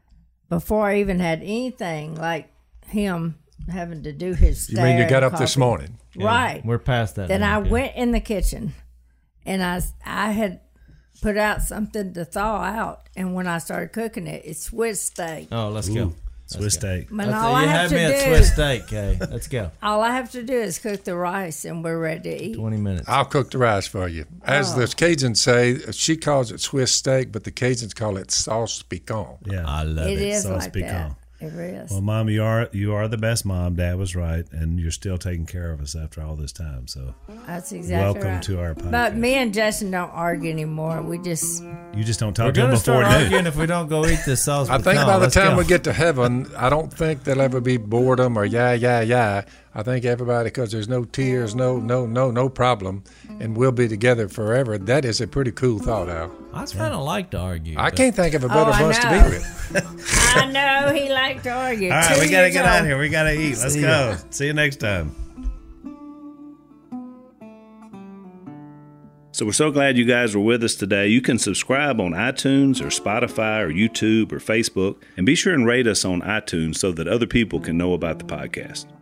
C: before I even had anything like him having to do his
B: You mean you got up
C: coffee.
B: this morning?
C: Right.
D: We're past that.
C: Then
D: now,
C: I
D: okay.
C: went in the kitchen, and I had put out something to thaw out, and when I started cooking it, it's Swiss steak.
D: Oh, let's go.
A: Swiss steak.
C: And
D: You
C: all I have
D: had me
C: to
D: at
C: do,
D: Swiss steak, Kay. Let's go.
C: all I have to do is cook the rice, and we're ready to eat.
D: 20 minutes.
B: I'll cook the rice for you. As the Cajuns say, she calls it Swiss steak, but the Cajuns call it sauce piquant.
A: Yeah,
D: I love
C: It
D: it.
C: is
A: Sauce
C: like
A: piquant.
C: that. It is.
A: Well, Mom, you are the best mom. Dad was right, and you're still taking care of us after all this time. So,
C: That's exactly
A: welcome
C: right.
A: to our podcast.
C: But me and Justin don't argue anymore. We just
A: you just don't talk
D: We're
A: to him
D: going to
A: before
D: start
A: noon.
D: arguing if we don't go eat this sauce.
B: I think by the time we get to heaven, I don't think there'll ever be boredom or yeah. I think everybody, because there's no tears, no problem, and we'll be together forever. That is a pretty cool thought, Al.
D: I kind of like to argue.
B: I
D: but-
B: can't think of a better
C: I
B: bunch to
C: know.
B: be with.
C: I know he liked to argue.
A: All right,
C: 2
A: we got to
C: years
A: get
C: old.
A: out of here. We got to eat. Let's go. See you next time. So we're so glad you guys were with us today. You can subscribe on iTunes or Spotify or YouTube or Facebook, and be sure and rate us on iTunes so that other people can know about the podcast.